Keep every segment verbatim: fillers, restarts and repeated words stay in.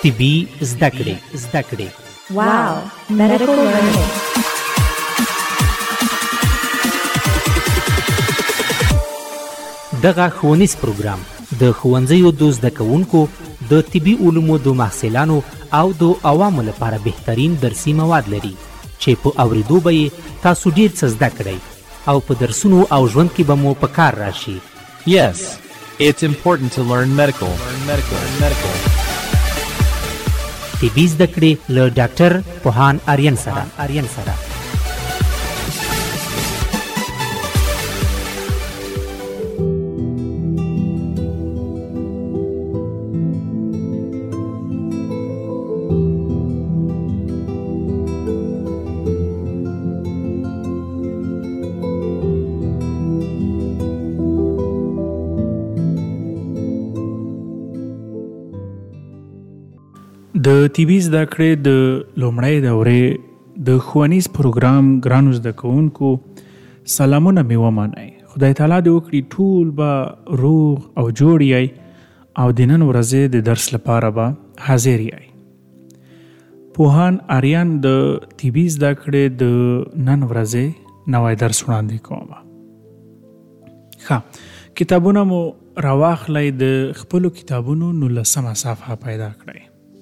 طبي زده کړې زده کړې Wow, medical learning. دغه ښوونیز پروګرام د ښوونځیو د زده کوونکو د طبي علومو د محصلانو او د عوامو لپاره بهترین درسي مواد لري چې په اوریدو به یې تاسو ډیر څه زده کړئ او په درسونو او ژوند کې به مو په کار راشي. Yes, it's important to learn medical. Learn medical. Learn medical. طبي زده کړې له ډاکټر پوهان آریان سره آریان سره د طبي زده کړې د لومړۍ دورې د ښوونیز پروګرام ګرانو زده کوونکو سلامونه مې ومنئ. خدای تعالی دې وکړي ټول به روغ او جوړ یئ او د نن ورځې د درس لپاره به حاضر یئ. پوهان آریان د طبي زده کړې د نن ورځې نوی درس وړاندې کوم. ښه کتابونه مو راواخلئ، د خپلو کتابونو نولسمه صفحه پیدا کړئ.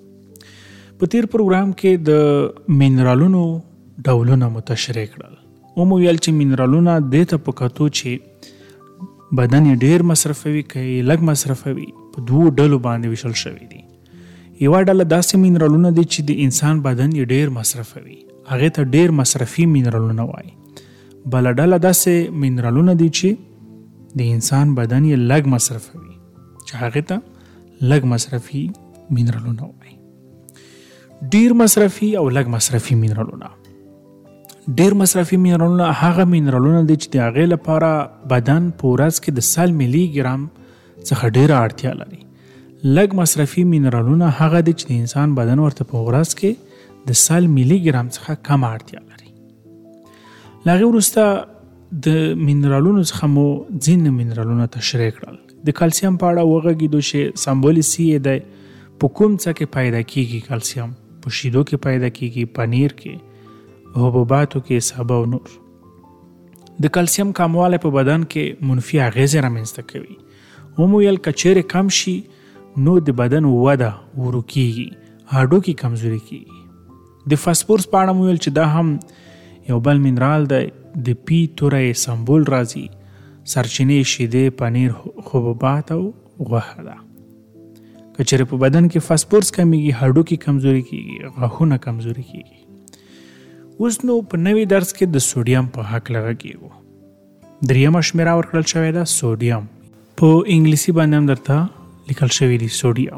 په تیر پروګرام کې د مینرالونو ډولونه مو تشریح کړل. ومو ویل چې مینرالونه دې ته په کتو چې بدن یې ډېر مصرفوي که یې لږ مصرفوي په دوو ډلو باندې ویشل شوي دي. یوه ډله داسې مینرالونه دي چې د انسان بدن یې ډېر مصرفوي، هغې ته ډېر مصرفي مینرالونه وایي. بله ډله داسې مینرالونه دي چې د انسان بدن یې لږ مصرفوي چې هغې ته لږ مصرفي مینرالونه وایي. ډیر مصرفي او لږ مصرفي مینرالونه. ډیر مصرفي مینرالونه هغه مینرالونه دي چې د هغې لپاره بدن په ورځ کې د سل ملي ګرام څخه ډیره اړتیا لري. لږ مصرفي مینرالونه هغه دي چې د انسان بدن ورته په ورځ کې د سل ملي ګرام څخه کم اړتیا لري. له هغې وروسته د مینرالونو څخه مو ځینې مینرالونه تشریح کړل. د کلسیم په اړه وغږېدو چې سمبول سی یې دی په کوم څه کې پیدا کیږي. کلسیم په شیدو کې پیدا کیږي، پنیر کې، حبوباتو کې، سابه او نور. د کلسیم کموالی په بدن کې منفي اغیزې رامنځته کوي. ومو ویل که چیرې کم شي نو د بدن وده ورو کیږي، هډوکي کمزوري کیږي. د فاسفورس په اړه مو ویل چې دا هم یو بل مینرال دی، د پی توری سمبول راځي. سرچینې شیدې، پنیر، حبوبات او غوښه ده. که چیرې په بدن کې فاسفورس کمیږي، هډوکي کمزوري کیږي، غاښونه کمزوري کیږي. اوس نو په نوي درس کې د سوډیم په هکله غږیږو. دریمه شمیره ورکړل شوې ده سوډیم. په انګلیسي باندې هم درته لیکل شوي دي سوډیم.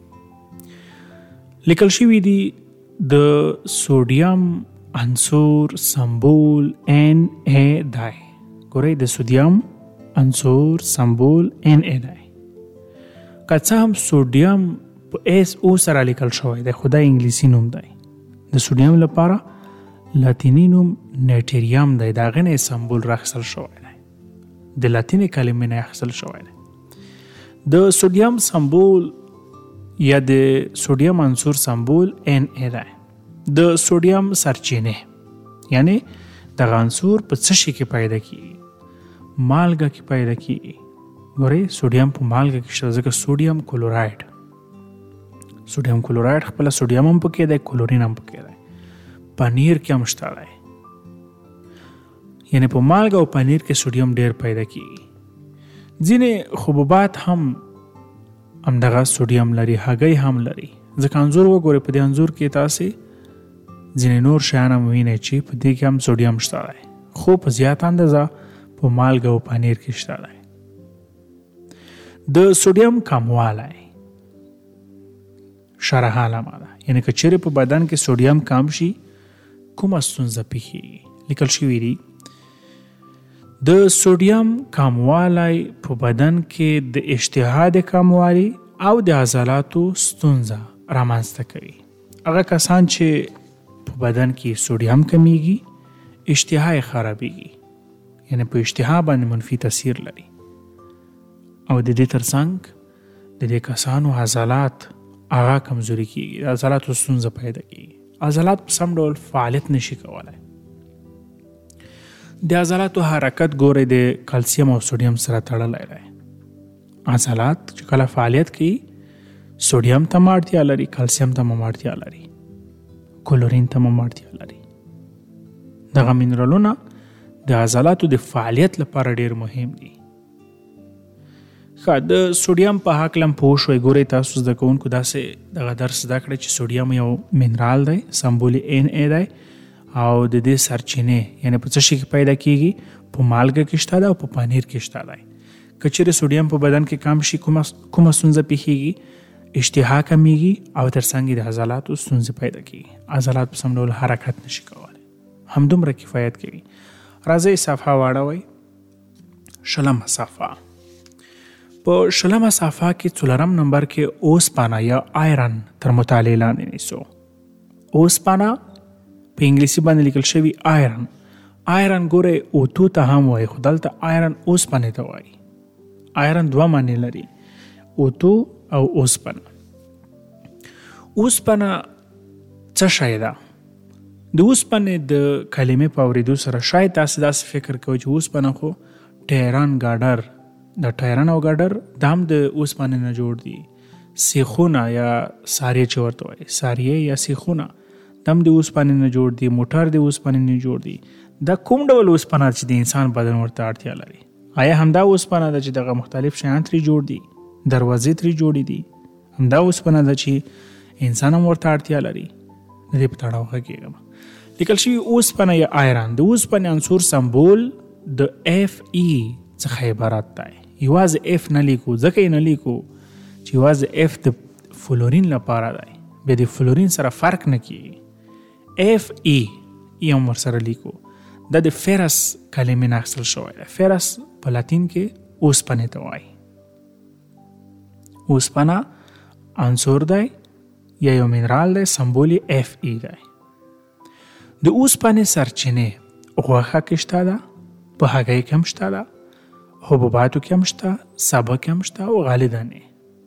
لیکل شوي دي د سوډیم عنصر سمبول ان ای دی. ګورئ د سوډیم عنصر سمبول ان ای دی. که څه هم سوډیم په ایس او سره لیکل شوی دی خو دا انګلیسي نوم دی. د سوډیم لپاره لاتیني نوم نیټریم دی. د هغې نه سمبول راخیستل شوی دی، د لاتینې کلمې نه اخیستل شوی دی. د سوډیم سمبول یا د سوډیم عنصر سمبول ان ای دی. د سوډیم سرچینې یعنی دغه عنصر په څه شي کې پیدا کیږي؟ مالګه کې پیدا کیږي. ګورئ سوډیم په مالګه کې شته ځکه سوډیم کلورایډ. سوډیم کلورایډ خپله سوډیم هم پکې دی، کلورین هم پکې دی. پنیر کې هم شته دی، یعنی په مالګه او پنیر کې سوډیم ډیر پیدا کیږي. ځینې حبوبات هم همدغه سوډیم لري، هګۍ هم لري. ځکه انځور وګورئ، په دې انځور کې تاسې ځینې نور شیان هم وینئ چې په دې کې هم سوډیم شته دی، خو په زیاته اندازه په مالګه او پنیر کې شته دی. د سوډیم کموالی شرح علامه ده، یعنی که چیرې په بدن کې سوډیم کم شي کومه ستونزه پیښیږي. لیکل شوي دي د سوډیم کموالی په بدن کې د اشتها د کموالی او د عضلاتو ستونزه رامنځته کوي. هغه کسان چې په بدن کې سوډیم کمیږي اشتها یې خرابېږي، یعنی په اشتها باندې منفي تاثیر لري. او د دې ترڅنګ د دې کسانو عضلات هغه کمزوري کیږي، د عضلاتو ستونزه پیدا کیږي، عضلات په سم ډول فعالیت نشي کولای. د عضلاتو حرکت ګورئ د کلسیم او سوډیم سره تړلی دی. عضلات چې کله فعالیت کوي سوډیم ته هم اړتیا لري، کلسیم ته هم اړتیا لري، کلورین ته هم اړتیا لري. دغه منرالونه د عضلاتو د فعالیت لپاره ډیر مهم دي. ښه، د سوډیم په هکله هم پوه شوئ. ګورئ تاسو زده کوونکو داسې دغه درس زده کړئ چې سوډیم یو منرال دی، سمبول یې ان ای دی، او د دې سرچینې یعنی په څه شي کې پیدا کیږي؟ په مالګه کې شته ده او په پنیر کې شته دی. که چیرې سوډیم په بدن کې کم شي کومه کومه ستونزه پیښیږي؟ اشتها کمیږي او ترڅنګ د عضلاتو ستونزې پیدا کیږي، عضلات په سم ډول حرکت نشي کولی. همدومره کفایت کوي. راځئ صفحه واړوئ. شلمه صفحه. په شلمه صفحه کې څلورم نمبر کې اوسپنه یا آیرن تر مطالعې لاندې نیسو. اوسپنه په انګلیسي باندې لیکل شوی آیرن. آیرن ګورئ اوتو ته هم وایي، خو دلته آیرن اوسپنې ته وایي. آیرن دوه معنی لري، اوتو او اوسپنه. اوسپنه څه شی ده؟ د اوسپنې د کلمې په اورېدو سره شاید تاسو داسې فکر کوئ چې اوسپنه خو ټایران ګاډر، د ټایران او ګاډر دا هم د اوسپنې نه جوړ دي. سیخونه یا ساریې چې ورته وایي، ساریې یا سیخونه دا هم د اوسپنې نه جوړ دي. موټر د اوسپنې نه جوړ دي. دا کوم ډول اوسپنه چې د انسان بدن ورته اړتیا لري؟ آیا همدا اوسپنه ده چې دغه مختلف شیان ترې جوړ دي؟ دروازې ترې جوړې دي؟ همدا اوسپنه ده چې انسان هم ورته اړتیا لري؟ د دې په تړاو غږېږم. لیکل شوي اوسپنه یا آیرن د اوسپنې عنصر سمبول د اف ای څخه عبارت دی. یوازې اف نه لیکو، ځکه یې نه لیکو چې یوازې اف د فلورین لپاره دی، بیا د فلورین سره فرق نه کیږي. اف ای ای هم ورسره لیکو. دا د فیرس کلمې نه اخیستل شوی دی. فیرس په لاتین کې اوسپنې ته وایي. اوسپنه عنصر دی یا یو منرال دی، سمبول یې اف ای دی. د اوسپنې سرچینې غوښه کې شته ده، په هګۍ کې هم شته ده، حبوباتو کې هم شته، سابه کې هم شته، او غالې دانې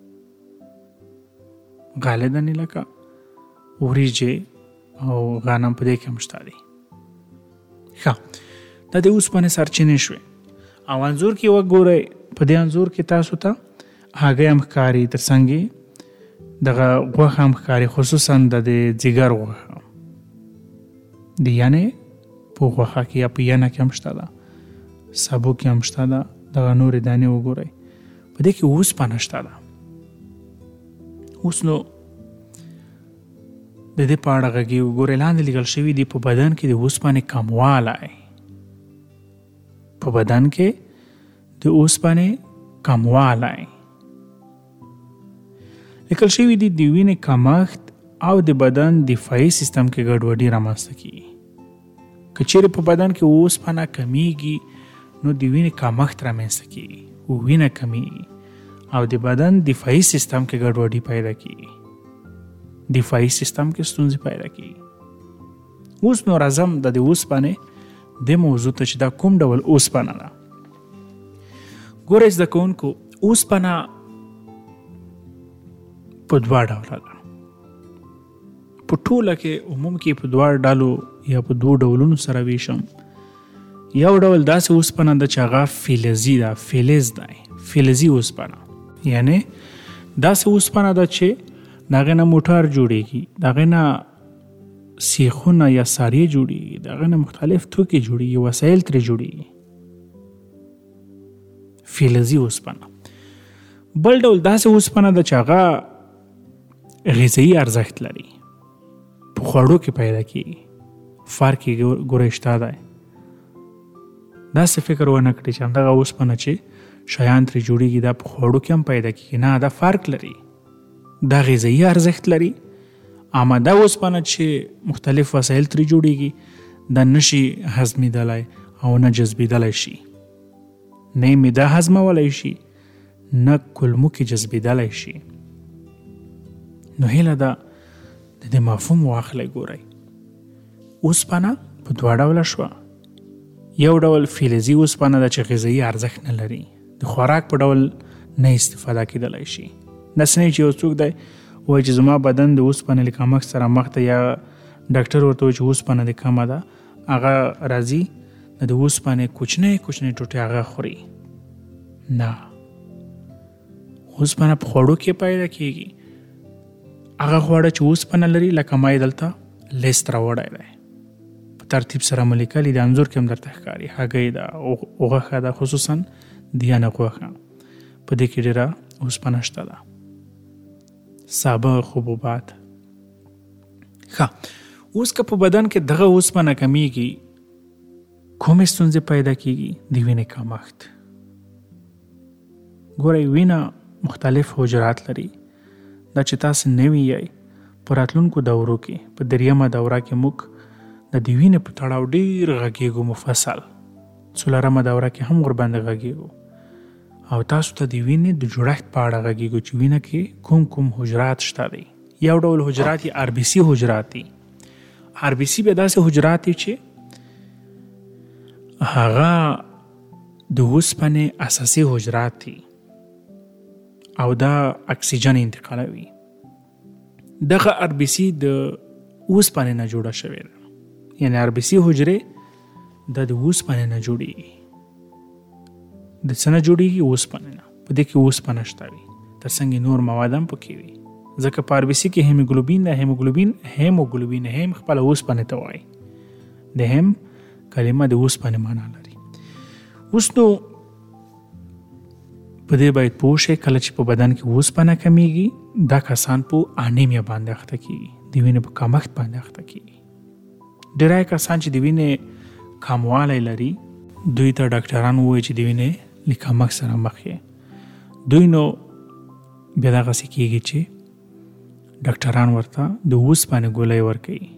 غالې دانې لکه وریجې او غنم په دې کې هم شته دي. ښه، دا د اوسپنې سرچینې شوې. او انځور کې وګورئ، په دې انځور کې تاسو ته هګۍ هم ښکاري، ترڅنګ دغه غوښه هم ښکاري، خصوصا د ځیګر غوښه د یانې په غوښه کې یا په ینه کې هم شته ده، سابو کې هم شته ده. دغه نورې دانې وګورئ، په دې کې اوسپنه شته ده. اوس نو د دې په اړه غږی وګورئ، لاندې لیکل شوي دي په بدن کې د اوسپنې کموالی. په بدن کې د اوسپنې کموالی لیکل شوي دي د وینې کمښت او د بدن دفاعي سیستم کې ګډوډي رامنځته کیږي. که چیرې په بدن کې اوسپنه کمیږي نو د وینې کمښت رامنځته کیږي، وینه کمیږي او د بدن دفاعي سیستم کې ګډوډي پیدا کیږي، دفاعي سیستم کې ستونزې پیدا کیږي. اوس نو راځم د دې اوسپنې د موضوع ته چې دا کوم ډول اوسپنه ده. ګورئ زده کوونکو، اوسپنه په دوه ډوله ده. په ټوله کې عموم کې په دوه ډلو یا په دوه ډولونو سره ویشم. یو ډول داسې اوسپنه ده چې هغه فلزي ده، فلز دی، فلزي اوسپنه. یعنی داسې اوسپنه ده چې د هغې نه موټر جوړېږي، د هغې نه سیخونه یا ساریې جوړېږي، د هغې نه مختلف توکي جوړېږي، وسایل ترې جوړېږي. فلزي اوسپنه. بل ډول داسې اوسپنه ده چې هغه غذایي ارزښت لري، په خوړو کې پیدا کیږي. فرق یې ګورئ شته دی. داسې فکر ونه کړئ چې همدغه اوسپنه چې شیان ترې جوړېږي دا په خوړو کې هم پیدا کیږي. نه، دا فرق لري، دا غذایي ارزښت لري. اما دا اوسپنه چې مختلف وسایل ترې جوړېږي دا نشي هضمېدلی او نه جذبېدلی شي، نه یې معده هضمولی شي، نه کولمو کې جذبېدلی شي. نو هیله ده د دې مفهوم واخلئ. ګورئ، اوسپنه په دوه ډوله شوه. یو ډول فلزي اوسپنه ده چې غذایي ارزښت نه لري، د خوراک په ډول نه استفاده کېدلی شي. داسې نه چې یو څوک دی وایي چې زما بدن د اوسپنې له کمښت سره مخ دی، یا ډاکټر ورته وایي چې اوسپنه دې کمه ده، هغه راځي د اوسپنې کوچنۍ کوچنۍ ټوټې هغه خوري. نه، اوسپنه په خوړو کې پیدا کېږي. هغه خواړه چې اوسپنه لري، لکه ما یې دلته لیست راوړی دی، په ترتیب سره مو لیکلي د انځور کې هم درته ښکاري. هګۍ ده، غوښه ده، خصوصا د یانه غوښه، په دې کې ډېره اوسپنه شته ده. سابه حبوبات. ښه، اوس که په بدن کې دغه اوسپنه کمیږي، کومې ستونزې پیدا کېږي؟ د وینې کمښت. ګورئ، وینه مختلف حجرات لري. دا چې تاسو نوي یای، په راتلونکو دورو کې، په دریمه دوره کې موږ د دې وینې په تړاو ډېر غږیږو مفصل. څلورمه دوره کې هم ورباندې غږیږو او تاسو ته د وینې د جوړښت په اړه غږیږو چې وینه کې کوم کوم حجرات شته دي. یو ډول حجرات یې آر بي سي حجرات دي. آر بي سي به داسې حجرات دي چې هغه د اوسپنې اساسي حجرات دي او دا اکسیجن انتقالوي. دغه آر بي سي د اوسپنې نه جوړه شوې ده، یعنی آر بي سي حجرې د د اوسپنې نه جوړېږي. د څه نه جوړېږي؟ اوسپنې نه. په دې کې اوسپنه شته وي، تر څنګ نور مواد هم پکې وي. ځکه په آر بي سي کې هیموګلوبین ده. هیموګلوبین هیموګلوبین هیم خپله اوسپنې ته وایي. د هیم کلمه د اوسپنې معنا لري. اوس نو په دې باید پوه شئ، کله چې په بدن کې اوسپنه کمیږي، دا کسان په انیمیا باندې اخته کېږي، د وینې په کمښت باندې اخته کېږي. ډېری کسان چې د وینې کموالی لري، دوی ته ډاکټران وایي چې د وینې له کمښت سره مخ یې. دوی نو بیا دغسې کېږي چې ډاکټران ورته د اوسپنې ګولۍ ورکوي.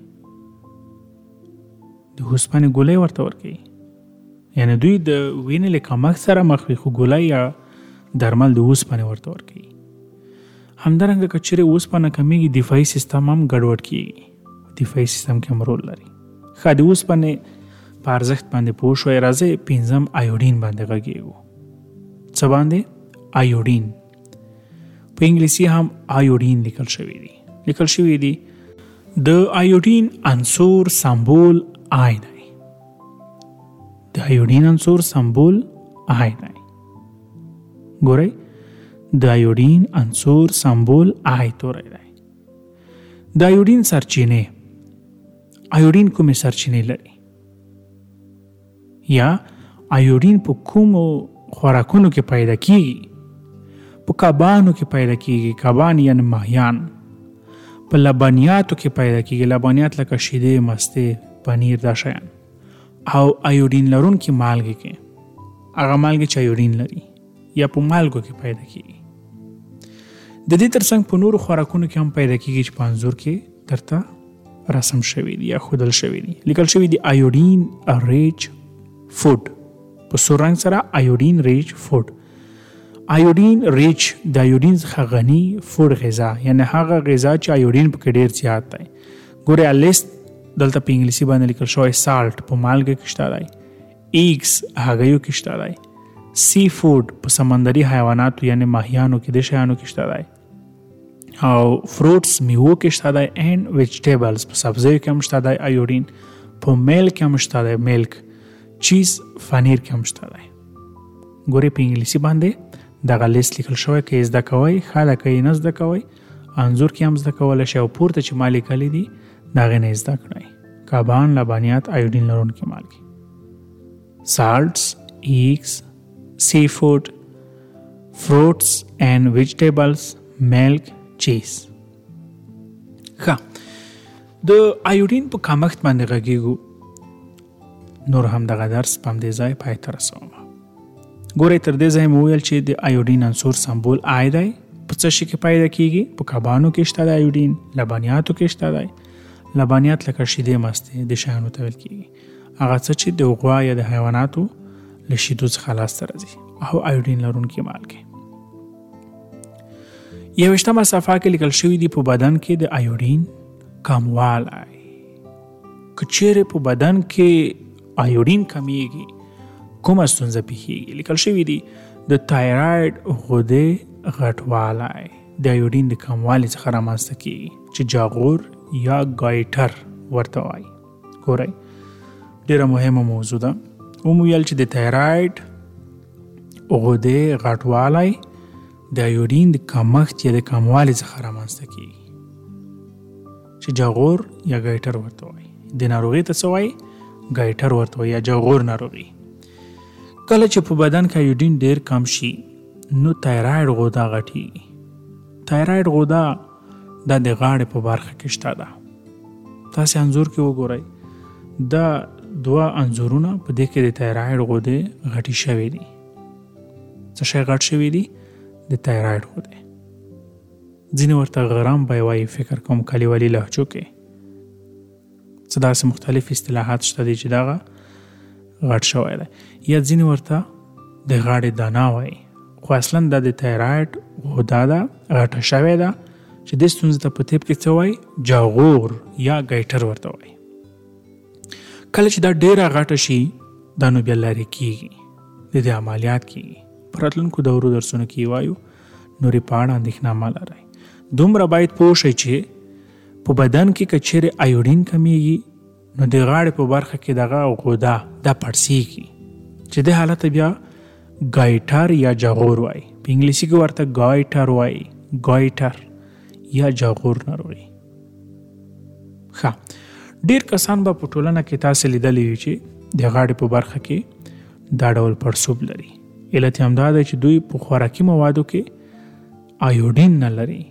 د اوسپنې ګولۍ ورته ورکوي، یعنی دوی د وینې له کمښت سره مخ وي، خو ګولۍ یا درمل د اوسپنې ورته ورکوي. همدارنګه که چیرې اوسپنه کمیږي، دفاعي سیستم هم ګډوډ کېږي. دفاعي سیستم کې هم رول لري. ښه، د اوسپنې په ارزښت باندې پوه شوئ. راځئ پنځم ایوډین باندې غږیږو. څه باندې؟ ایوډین. په انګلیسي هم ایوډین لیکل شوی دی. لیکل شوی دی د ایوډین عنصر سمبول آی دی. د ایوډین عنصر سمبول آی دی. ګورئ، د ایوډین عنصر سمبول آی توری دی. د ایوډین سرچینې، ایوډین کومې سرچینې لري، یا ایوډین په کومو خوراکونو کې پیدا کیږي؟ په کبانو کې پیدا کیږي. کبان یعنی ماهیان. په لبنیاتو کې پیدا کیږي. لبنیات لکه شیدې، مستې، پنیر، دا شیان. او ایوډین لرونکي مالګې کې، هغه مالګې چې ایوډین لري، یا په مالګو کې پیدا کیږي. د دې ترڅنګ په نورو خوراکونو کې هم پیدا کیږي چې په انځور کې درته رسم شوی دی یا ښودل شوی دی. لیکل شوی دی ایوډین ریچ فوډ، په سور رنګ سره ایوډین ریچ فوډ. ایوډین ریچ د ایوډین څخه غني فوډ غذا، یعنی هغه غذا چې ایوډین پکې ډېر زیات دی. ګورئ، لیست دلته په انګلیسي باندې لیکل شوی. سالټ په مالګه کې شته دی. ایګز هګیو کې شته دی. سی فوډ په سمندري حیواناتو یعنی ماهیانو کې، د شیانو کې شته دی. او فروټس میوو کې شته دی. اینډ ویجیټیبلز په سبزیو کې هم شته دی ایوډین. په میلک کې هم شته دی. میلک، چیز، پنیر کې هم شته دی. ګورئ، په انګلیسي باندې دغه لیست لیکل شوی. که یې زده کوئ ښه ده، که یې نه زده کوئ انځور کې هم زده کولی شئ. او پورته چې ما لیکلي دي د هغې نه یې زده کړئ. کبان، لبنیات، ایوډین لرونکي مالګې، سالټس، ایګز، سی فوډ، فروټس اینڈ ویجیټیبلز، میلک، چیز. ښه، د ایوډین په کمښت باندې غږیږو. نور هم دغه درس په همدې ځای پای ته رسوم. ګورئ، تر دې ځای مو ویل چې د ایوډین عنصر سمبول آی دی. په څه شي کې پیدا کیږي؟ په کبانو کې شته دی ایوډین. لبنیاتو کې شته دی. لبنیات لکه شیدې، مستې، د شیانو ته ویل کیږي. هغه څه چې د غوا یا د حیواناتو له شیدو څخه لاسته راځي. او ایوډین لرونکي مالګې. یویشتمه صفحه کې لیکل شوي دي په بدن کې د ایوډین کموالی. که چیرې په بدن کې ایوډین کمیږي، کومه ستونزه پیښیږي؟ لیکل شوي دي د تایراید غدې غټوالی. د ایودین د کموالي څخه رامنځته کیږي چې جاغور یا ګایټر ورته وایي. ګورئ ډیره مهمه موضوع ده. ومو ویل چې د تایراید غدې غټوالی د ایودین د کمښت یا د کموالي څخه رامنځته کیږي چې جاغور یا ګایټر ورته وایي. د ناروغۍ ته څه وایي؟ ګایټر ورته وایي یا جاغور ناروغي. کله چې په بدن کې ایودین ډیر کم شي نو تایراید غده غټیږي. تایراید غده دا د غاړې په برخه کې شته ده. تاسې انځور کې وګورئ دا دوه انځورونه په دې کې د تایراید غدې غټې شوي دي. څه شی غټ شوي دي؟ د تایراید غدې. ځینې ورته غرام به وایي فکر کوم کلیوالي لهجو کې. څه داسې مختلف اصطلاحات شته دي چې دغه غټ شوی دی. یا ځینې ورته د غاړې دانه وایي خو اصلا دا د تایراید غده ده غټه شوې ده چې دې ستونزې ته په طب کې څه وایي؟ جاغور یا ګایټر ورته وایي. کله چې دا ډیره غټه شي دا نو بیا لرې کیږي، د دې عملیات کیږي. په راتلونکو دورو درسونو کې وایو نورې په اړه اندېښنه مه لرئ. دومره باید پوه شئ چې په بدن کې که چیرې ایودین کمیږي نو د غاړې په برخه کې دغه غده دا پړسیږي چې د حالت بیا ګایټر یا جاغور وایي. په انګلیسي کې ورته ګایټر وایي، ګایټر یا جاغور ناروغي. ښه ډیر کسان به په ټولنه کې تاسې لیدلی وي چې د غاړې په برخه کې دا ډول پړسوب لري. علت یې همدا دی چې دوی په خوراکي موادو کې ایودین نه لري.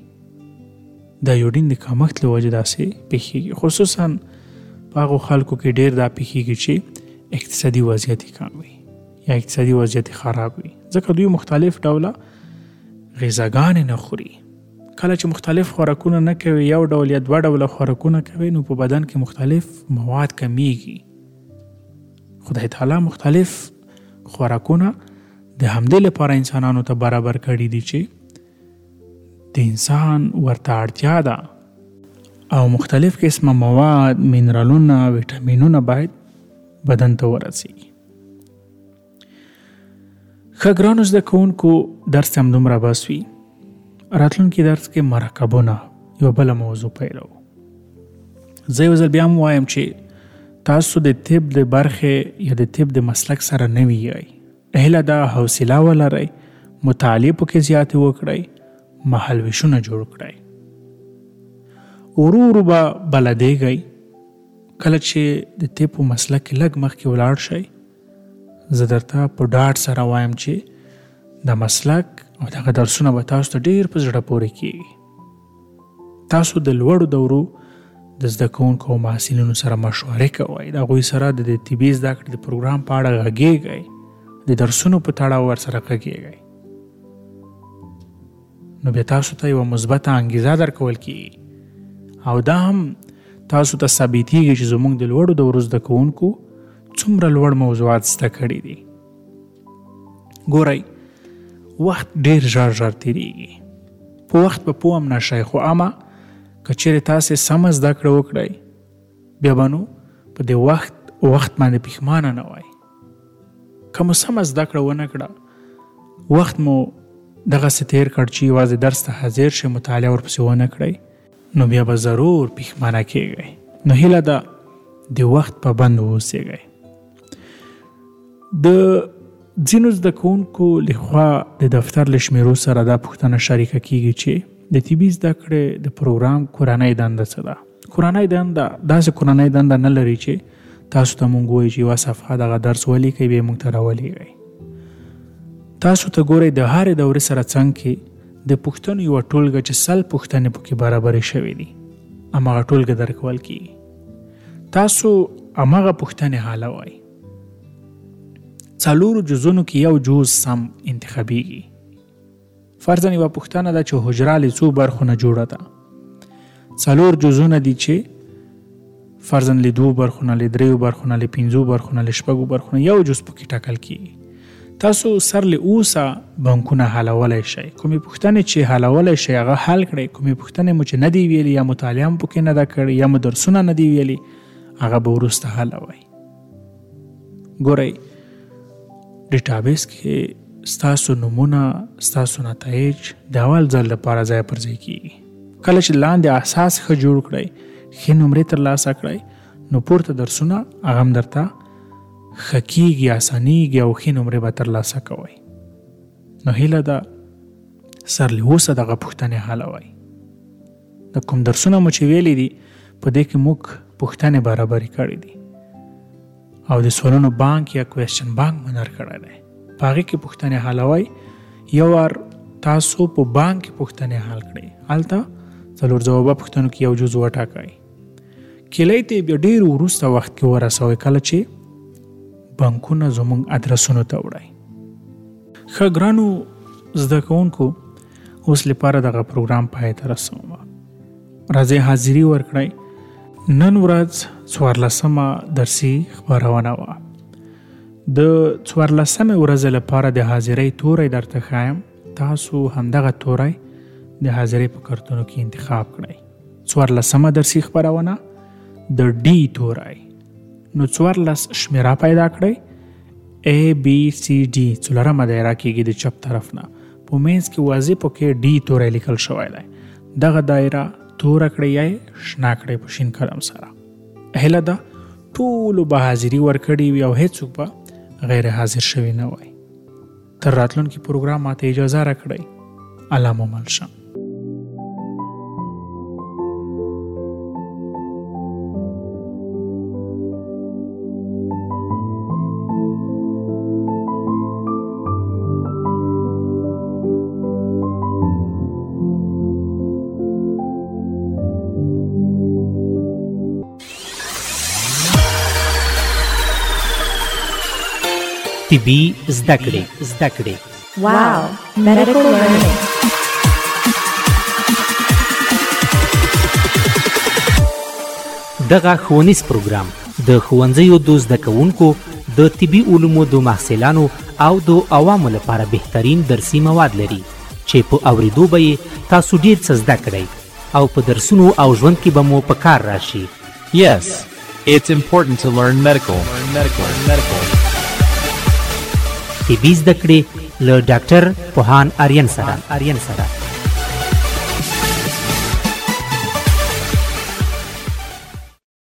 د ایودین د کمښت له وجې داسې پېښېږي. خصوصا په هغو خلکو کې ډیر دا پېښېږي چې اقتصادي وضعیت یې کم وي یا اقتصادي وضعیت یې خراب وي، ځکه دوی مختلف ډوله غذاګانې نه خوري. کله چې مختلف خوراکونه نه کوي، یو ډول یا دوه ډوله خوراکونه کوي، نو په بدن کې مختلف مواد کمیږي. خدای تعالی مختلف خوراکونه د همدې لپاره انسانانو ته برابر کړي دي چې د انسان ورته اړتیا ده او مختلف قسمه مواد، منرالونه، ویټامینونه باید بدن ته ورسیږي. ښه ګرانو زده کوونکو درس هم دومره بس وي. راتلونکي درس کې مرکبونه یو بله موضوع پیلو. زه یو ځل بیا هم وایم چې تاسو د طب د برخې یا د طب د مسلک سره نوي یئ. هیله ده حوصله ولرئ، مطالعې پکې زیاتې وکړئ، مهالویشونه جوړ کړئ. ورو ورو به بلدېږئ. کله چې د طب په مسلک کې لږ مخکې ولاړ شئ، زه درته په ډاډ سره وایم چې د مسلک او دغه درسونه به تاسو ته ډېر په زړه پورې کېږي. تاسو د لوړو دورو د زده کوونکو او محصلینو سره مشورې کوئ، د هغوی سره د طبي زده کړې د پروګرام په اړه غږېږئ، د درسونو په تړاو ورسره غږېږئ. نو بیا تاسو ته یوه مثبته انګیزه درکول کېږي او دا هم تاسو ته ثابتېږي چې زموږ د لوړو دورو زده کوونکو څومره لوړ موضوعات زده کړي دي. ګورئ وخت ډیر ژر ژر تیریږي. په وخت به پوه هم نشئ، خو اما که چیرې تاسې سمه زده کړه وکړئ بیا به نو په دې وخت وخت باندې پښیمانه نه وای. که مو سمه زده کړه ونه کړه، وخت مو دغسې تیر کړ چې یوازې درس ته حاضر شئ، مطالعه ورپسې ونه کړئ، نو بیا به ضرور پښیمانه کیږئ. نو هیله ده د وخت پابند واوسئ. د ځینو زده کوونکو لخوا د دفتر له شمیرو سره دا پوښتنه شریکه کیږي چې د طبي زده کړې د پروګرام کورنۍ دنده څه ده؟ کورنۍ دنده داسې کورنۍ دنده نه لري چې تاسو ته مونږ وایي چې یوه صفحه دغه درس ولیکئ بیا مونږ ته راولېږئ. تاسو ته ګورئ د هرې دورې سره څنګ کې د پوښتنو یوه ټولګه چې سل پوښتنې پکې برابرې شوې دي هماغه ټولګه درکول کیږي. تاسو هماغه پوښتنې حلوئ. څلورو جزونو کې یو جز سم انتخابیږي. فرضاً یوه پوښتنه ده چې حجره له څو برخو نه جوړه ده. څلور جزونه دي چې فرضاً له دوو برخو نه، له دریو برخو نه، له پنځو برخو نه، له شپږو برخو نه یو جز پکې ټاکل کیږي. تاسو سر له اوسه بانکونه حلولی شئ. کومې پوښتنې چې حلولی شئ هغه حل کړئ. کومې پوښتنې مو چې نه دی ویلي یا مطالعه مو پکې نه ده کړې یا مو درسونه نه دی ویلي هغه به وروسته حلوئ. ګورئ ډیټابیس کې ستاسو نمونه ستاسو نتایج د اول ځل لپاره ځای پر ځای کیږي. کله چې لاندې اساس ښه جوړ کړئ، ښې نمرې ترلاسه کړئ، نو پورته درسونه هغه هم درته ښه کیږي، اسانیږي او ښې نمرې به ترلاسه کوئ. نو هیله ده سرلې اوسه دغه پوښتنې حلوئ. د کوم درسونه مو چې ویلي دي په دې کې موږ پوښتنې برابرې کړې دي او د سوالونو بانک یا کوېسچن بانک مو نر کړی دی. په هغې کې پوښتنې حلوئ. یو وار تاسو په بانک کې پوښتنې حل کړئ، هلته څلور ځوابه پوښتنو کې یو جز وټاکئ. کیلۍ ته بیا ډېر وروسته وخت کې ورسوئ کله چې بانکونه زموږ ادرسونو ته وړئ. ښه ګرانو زده کوونکو، اوس لپاره دغه پروګرام پای ته رسوم. راځئ حاضري ورکړئ. نن ورځ څوارلسمه درسي خپرونه وه. د څوارلسمې ورځې لپاره د حاضرۍ توری درته ښایم. تاسو همدغه توری د حاضرۍ په کارتونو کې انتخاب کړئ. څوارلسمه درسي خپرونه د ډي توری. نو څوارلس شمیره پیدا کړئ. A B C D څلورمه دایره کېږي د چپ طرف نه. په منځ کې واضح پکې ډي توری لیکل شوی دی. دغه دایره توره کړئ یا شنه کړئ په شین قلم سره. هیله ده ټولو به حاضري ورکړې وي او هیڅوک به غیر حاضر شوي نه وای. تر راتلونکي پروګرام ماته اجازه راکړئ. الله مو مل شه. طبي زده کړې زده کړې Wow, medical learning. دغه ښوونیز پروګرام د ښوونځیو د زده کوونکو د طبي علومو د محصلانو او د عوامو لپاره بهترین درسي مواد لري چې په اوریدو به یې تاسو ډېر څه زده کړئ او په درسونو او ژوند کې به مو په کار راشي. Yes, it's important to learn medical. Learn medical. Medical. طبي زده کړې له ډاکټر پوهان آریان سره آریان سره